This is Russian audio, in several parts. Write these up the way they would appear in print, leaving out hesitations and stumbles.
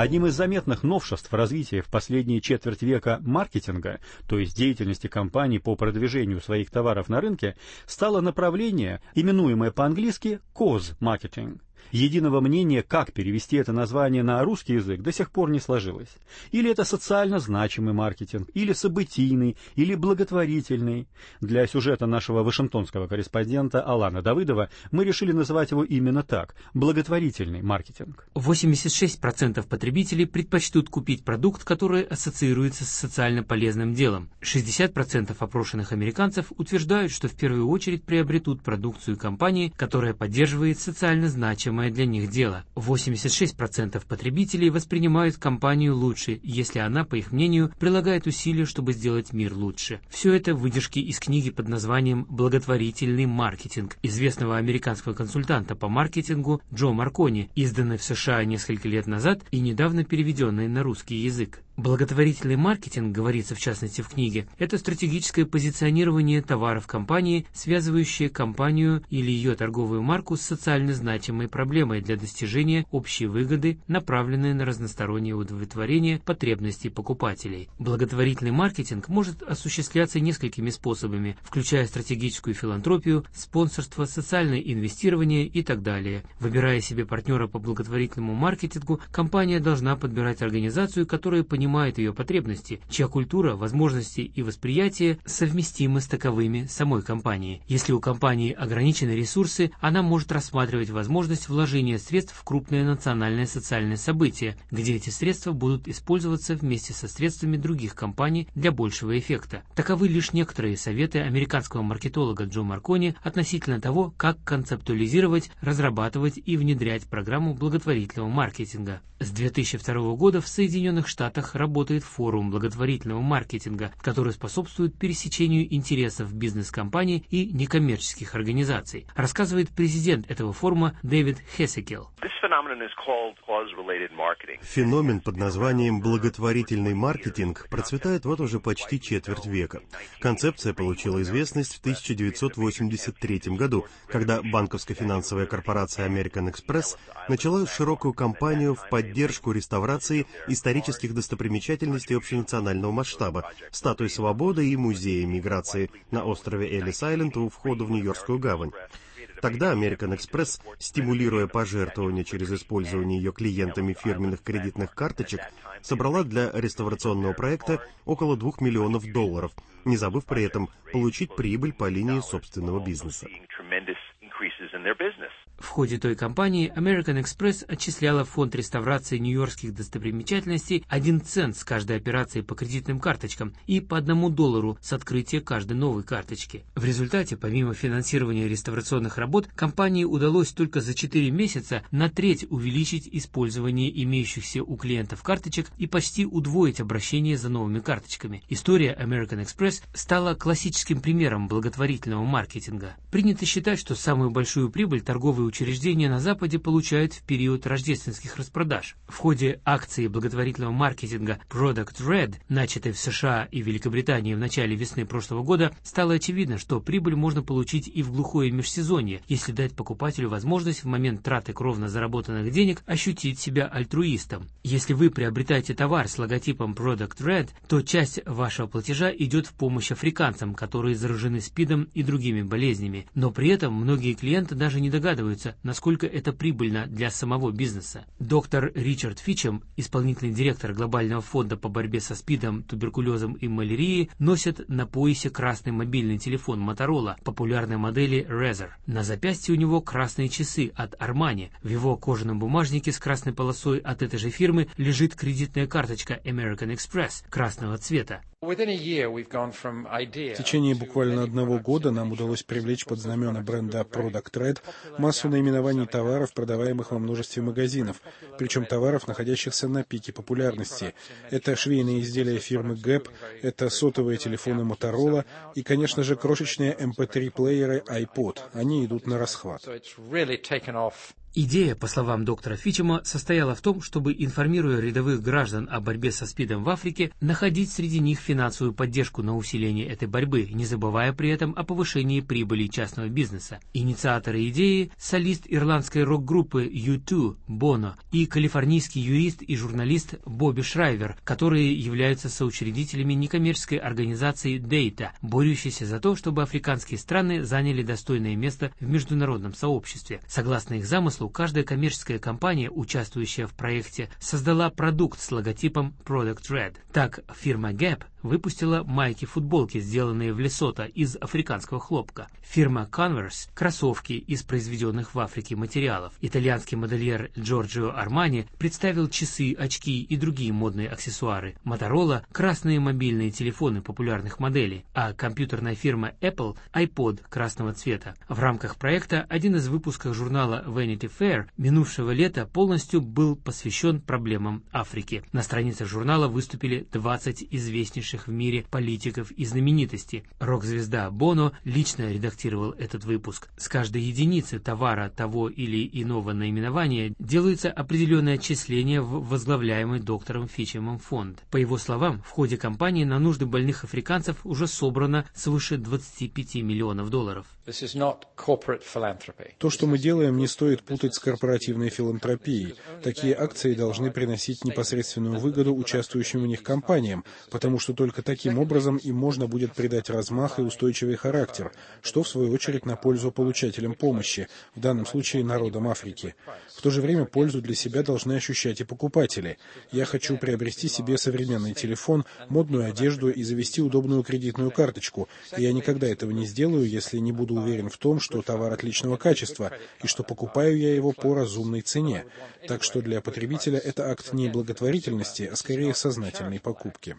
Одним из заметных новшеств в развитии в последние четверть века маркетинга, то есть деятельности компаний по продвижению своих товаров на рынке, стало направление, именуемое по-английски «cause-marketing». Единого мнения, как перевести это название на русский язык, до сих пор не сложилось. Или это социально значимый маркетинг, или событийный, или благотворительный. Для сюжета нашего вашингтонского корреспондента Алана Давыдова мы решили называть его именно так – благотворительный маркетинг. 86% потребителей предпочтут купить продукт, который ассоциируется с социально полезным делом. 60% опрошенных американцев утверждают, что в первую очередь приобретут продукцию компании, которая поддерживает социально значимое для них дело. 86% потребителей воспринимают компанию лучше, если она, по их мнению, прилагает усилия, чтобы сделать мир лучше. Все это выдержки из книги под названием «Благотворительный маркетинг» известного американского консультанта по маркетингу Джо Маркони, изданной в США несколько лет назад и недавно переведенной на русский язык. Благотворительный маркетинг, говорится в частности в книге, это стратегическое позиционирование товаров компании, связывающее компанию или ее торговую марку с социально значимой проблемой для достижения общей выгоды, направленной на разностороннее удовлетворение потребностей покупателей. Благотворительный маркетинг может осуществляться несколькими способами, включая стратегическую филантропию, спонсорство, социальное инвестирование и так далее. Выбирая себе партнера по благотворительному маркетингу, компания должна подбирать организацию, которая понимает ее потребности, чья культура, возможности и восприятие совместимы с таковыми самой компании. Если у компании ограничены ресурсы, она может рассматривать возможность вложения средств в крупное национальное социальное событие, где эти средства будут использоваться вместе со средствами других компаний для большего эффекта. Таковы лишь некоторые советы американского маркетолога Джо Маркони относительно того, как концептуализировать, разрабатывать и внедрять программу благотворительного маркетинга. С 2002 года в Соединенных Штатах работает форум благотворительного маркетинга, который способствует пересечению интересов бизнес-компаний и некоммерческих организаций, рассказывает президент этого форума Дэвид Хесекел. Феномен под названием «благотворительный маркетинг» процветает вот уже почти четверть века. Концепция получила известность в 1983 году, когда банковско-финансовая корпорация American Express начала широкую кампанию в поддержку реставрации исторических достопримечательностей общенационального масштаба, статуи свободы и музея миграции на острове Эллис-Айленд у входа в Нью-Йоркскую гавань. Тогда American Express, стимулируя пожертвования через использование ее клиентами фирменных кредитных карточек, собрала для реставрационного проекта около $2 миллионов, не забыв при этом получить прибыль по линии собственного бизнеса. В ходе той кампании American Express отчисляла в фонд реставрации нью-йоркских достопримечательностей 1 цент с каждой операции по кредитным карточкам и по $1 с открытия каждой новой карточки. В результате, помимо финансирования реставрационных работ, компании удалось только за 4 месяца на треть увеличить использование имеющихся у клиентов карточек и почти удвоить обращение за новыми карточками. История American Express стала классическим примером благотворительного маркетинга. Принято считать, что самую большую прибыль торговые учреждения на Западе получают в период рождественских распродаж. В ходе акции благотворительного маркетинга Product Red, начатой в США и Великобритании в начале весны прошлого года, стало очевидно, что прибыль можно получить и в глухое межсезонье, если дать покупателю возможность в момент траты кровно заработанных денег ощутить себя альтруистом. Если вы приобретаете товар с логотипом Product Red, то часть вашего платежа идет в помощь африканцам, которые заражены СПИДом и другими болезнями, но при этом многие клиенты даже не догадываются, насколько это прибыльно для самого бизнеса. Доктор Ричард Фичем, исполнительный директор Глобального фонда по борьбе со СПИДом, туберкулезом и малярией, носит на поясе красный мобильный телефон Motorola популярной модели Razr. На запястье у него красные часы от Armani. В его кожаном бумажнике с красной полосой от этой же фирмы лежит кредитная карточка American Express красного цвета. В течение буквально 1 года нам удалось привлечь под знамена бренда Product Red массу наименований товаров, продаваемых во множестве магазинов, причем товаров, находящихся на пике популярности. Это швейные изделия фирмы Gap, это сотовые телефоны Motorola и, конечно же, крошечные MP3-плееры iPod. Они идут на расхват. Идея, по словам доктора Фичема, состояла в том, чтобы, информируя рядовых граждан о борьбе со СПИДом в Африке, находить среди них финансовую поддержку на усиление этой борьбы, не забывая при этом о повышении прибыли частного бизнеса. Инициаторы идеи – солист ирландской рок-группы U2 Боно и калифорнийский юрист и журналист Бобби Шрайвер, которые являются соучредителями некоммерческой организации Data, борющейся за то, чтобы африканские страны заняли достойное место в международном сообществе. Согласно их замыслу, каждая коммерческая компания, участвующая в проекте, создала продукт с логотипом Product Red. Так, фирма Gap выпустила майки-футболки, сделанные в Лесото из африканского хлопка. Фирма Converse – кроссовки из произведенных в Африке материалов. Итальянский модельер Джорджио Армани представил часы, очки и другие модные аксессуары. Motorola – красные мобильные телефоны популярных моделей, а компьютерная фирма Apple – iPod красного цвета. В рамках проекта один из выпусков журнала Vanity Fair минувшего лета полностью был посвящен проблемам Африки. На страницах журнала выступили 20 известнейших в мире политиков и знаменитостей. Рок-звезда Боно лично редактировал этот выпуск. С каждой единицы товара того или иного наименования делается определенное отчисление в возглавляемый доктором Фичемом фонд. По его словам, в ходе кампании на нужды больных африканцев уже собрано свыше 25 миллионов долларов. То, что мы делаем, не стоит путать с корпоративной филантропией. Такие акции должны приносить непосредственную выгоду участвующим в них компаниям, потому что только таким образом им можно будет придать размах и устойчивый характер, что в свою очередь на пользу получателям помощи, в данном случае народам Африки. В то же время пользу для себя должны ощущать и покупатели. Я хочу приобрести себе современный телефон, модную одежду и завести удобную кредитную карточку, и я никогда этого не сделаю, если не буду уверен в том, что товар отличного качества и что покупаю я его по разумной цене. Так что для потребителя это акт не благотворительности, а скорее сознательной покупки.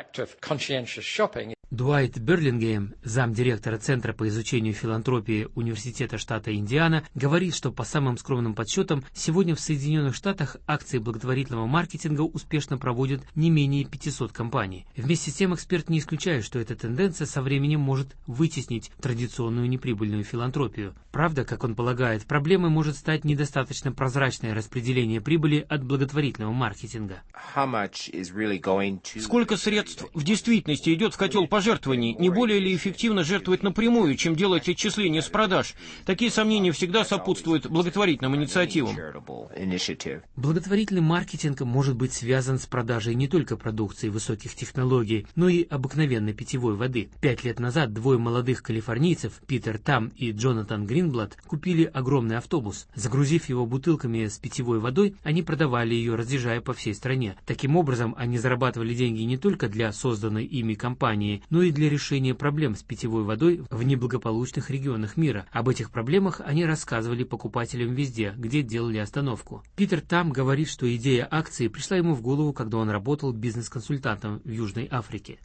Дуайт Берлингем, замдиректора Центра по изучению филантропии Университета штата Индиана, говорит, что по самым скромным подсчетам, сегодня в Соединенных Штатах акции благотворительного маркетинга успешно проводят не менее 500 компаний. Вместе с тем эксперт не исключает, что эта тенденция со временем может вытеснить традиционную неприбыльную филантропию. Правда, как он полагает, проблемой может стать недостаточно прозрачное распределение прибыли от благотворительного маркетинга. Сколько средств в действительности идет в котел пожертвований? Не более ли эффективно жертвовать напрямую, чем делать отчисления с продаж? Такие сомнения всегда сопутствуют благотворительным инициативам. Благотворительный маркетинг может быть связан с продажей не только продукции высоких технологий, но и обыкновенной питьевой воды. 5 лет назад двое молодых калифорнийцев, Питер Там и Джонатан Гринблад, купили огромный автобус. Загрузив его бутылками с питьевой водой, они продавали ее, разъезжая по всей стране. Таким образом, они зарабатывали деньги не только для созданной ими компании, но и для решения проблем с питьевой водой в неблагополучных регионах мира. Об этих проблемах они рассказывали покупателям везде, где делали остановку. Питер Там говорит, что идея акции пришла ему в голову, когда он работал бизнес-консультантом в Южной Африке.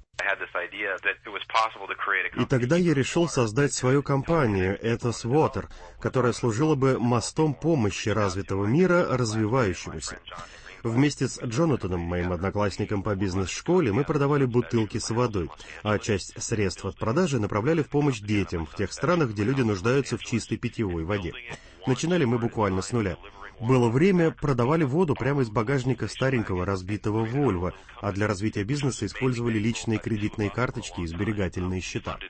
И тогда я решил создать свою компанию Ethos Water, которая служила бы мостом помощи развитого мира развивающемуся. Вместе с Джонатаном, моим одноклассником по бизнес-школе, мы продавали бутылки с водой, а часть средств от продажи направляли в помощь детям в тех странах, где люди нуждаются в чистой питьевой воде. Начинали мы буквально с нуля. Было время, продавали воду прямо из багажника старенького разбитого Вольво, а для развития бизнеса использовали личные кредитные карточки и сберегательные счета.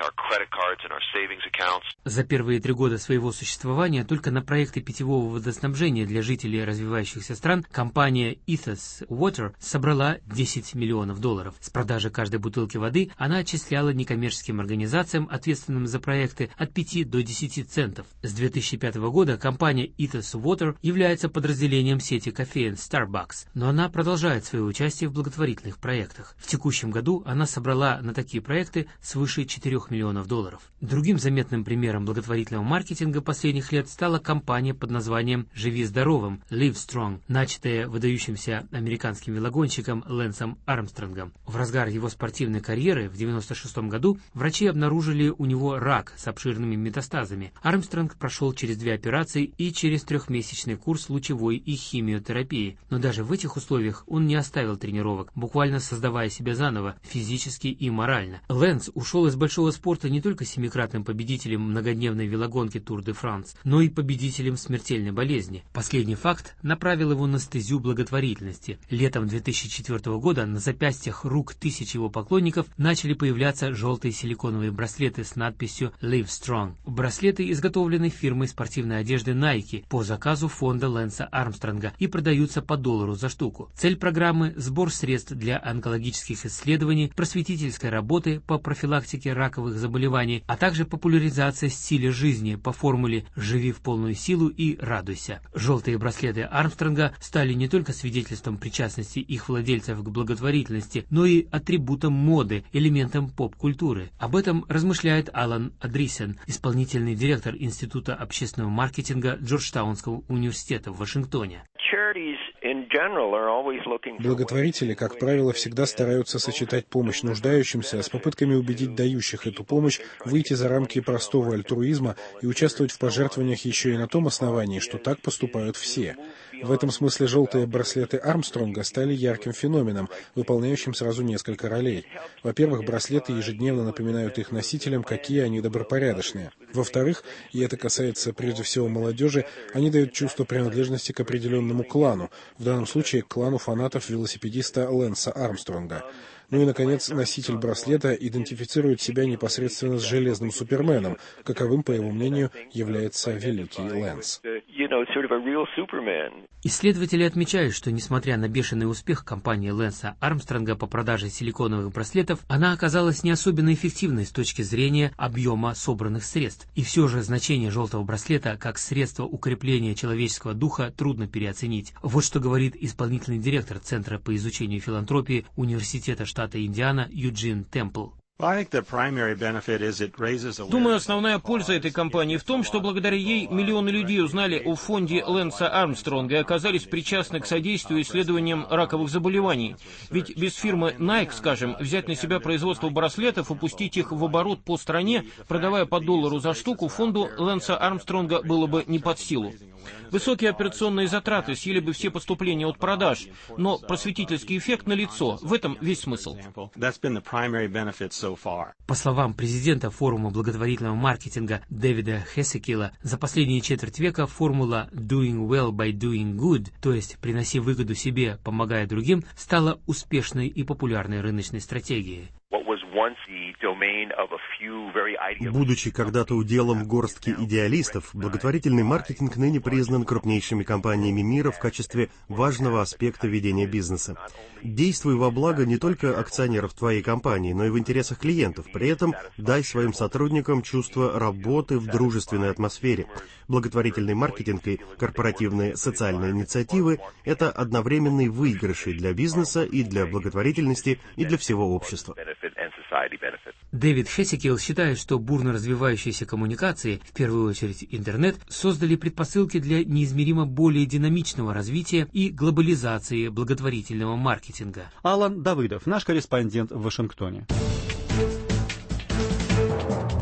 За первые 3 года своего существования только на проекты питьевого водоснабжения для жителей развивающихся стран компания Ethos Water собрала $10 миллионов. С продажи каждой бутылки воды она отчисляла некоммерческим организациям, ответственным за проекты, от 5 до 10 центов. С 2005 года компания Ethos Water является подразделением сети кофеен Starbucks, но она продолжает свое участие в благотворительных проектах. В текущем году она собрала на такие проекты свыше $4 миллионов. Другим заметным примером благотворительного маркетинга последних лет стала кампания под названием «Живи здоровым» Live Strong, начатая выдающимся американским велогонщиком Лэнсом Армстронгом. В разгар его спортивной карьеры в 1996 году врачи обнаружили у него рак с обширными метастазами. Армстронг прошел через 2 операции и через 3-месячный курс лучевой и химиотерапии. Но даже в этих условиях он не оставил тренировок, буквально создавая себя заново, физически и морально. Лэнс ушел из большого спорта спорта не только семикратным победителем многодневной велогонки Тур де Франс, но и победителем смертельной болезни. Последний факт направил его на стезю благотворительности. Летом 2004 года на запястьях рук тысяч его поклонников начали появляться желтые силиконовые браслеты с надписью «Live Strong». Браслеты изготовлены фирмой спортивной одежды Nike по заказу фонда Лэнса Армстронга и продаются по $1 за штуку. Цель программы – сбор средств для онкологических исследований, просветительской работы по профилактике раковых заболеваний, а также популяризация стиля жизни по формуле «Живи в полную силу и радуйся». Желтые браслеты Армстронга стали не только свидетельством причастности их владельцев к благотворительности, но и атрибутом моды, элементом поп-культуры. Об этом размышляет Алан Адрисен, исполнительный директор Института общественного маркетинга Джорджтаунского университета в Вашингтоне. Благотворители, как правило, всегда стараются сочетать помощь нуждающимся с попытками убедить дающих эту помощь выйти за рамки простого альтруизма и участвовать в пожертвованиях еще и на том основании, что так поступают все. В этом смысле желтые браслеты Армстронга стали ярким феноменом, выполняющим сразу несколько ролей. Во-первых, браслеты ежедневно напоминают их носителям, какие они добропорядочные. Во-вторых, и это касается прежде всего молодежи, они дают чувство принадлежности к определенному клану, в данном случае к клану фанатов велосипедиста Лэнса Армстронга. Ну и, наконец, носитель браслета идентифицирует себя непосредственно с Железным Суперменом, каковым, по его мнению, является великий Лэнс. Исследователи отмечают, что, несмотря на бешеный успех компании Лэнса Армстронга по продаже силиконовых браслетов, она оказалась не особенно эффективной с точки зрения объема собранных средств. И все же значение желтого браслета как средство укрепления человеческого духа трудно переоценить. Вот что говорит исполнительный директор Центра по изучению филантропии Университета штата Индиана Юджин Темпл. Думаю, основная польза этой кампании в том, что благодаря ей миллионы людей узнали о фонде Лэнса Армстронга и оказались причастны к содействию исследованиям раковых заболеваний. Ведь без фирмы Nike, скажем, взять на себя производство браслетов и пустить их в оборот по стране, продавая по $1 за штуку, фонду Лэнса Армстронга было бы не под силу. Высокие операционные затраты съели бы все поступления от продаж, но просветительский эффект налицо. В этом весь смысл. По словам президента форума благотворительного маркетинга Дэвида Хесекила, за последние четверть века формула «doing well by doing good», то есть «приноси выгоду себе, помогая другим», стала успешной и популярной рыночной стратегией. Будучи когда-то уделом горстки идеалистов, благотворительный маркетинг ныне признан крупнейшими компаниями мира в качестве важного аспекта ведения бизнеса. Действуй во благо не только акционеров твоей компании, но и в интересах клиентов. При этом дай своим сотрудникам чувство работы в дружественной атмосфере. Благотворительный маркетинг и корпоративные социальные инициативы – это одновременные выигрыши для бизнеса и для благотворительности, и для всего общества. Дэвид Хесекил считает, что бурно развивающиеся коммуникации, в первую очередь интернет, создали предпосылки для неизмеримо более динамичного развития и глобализации благотворительного маркетинга. Алан Давыдов, наш корреспондент в Вашингтоне.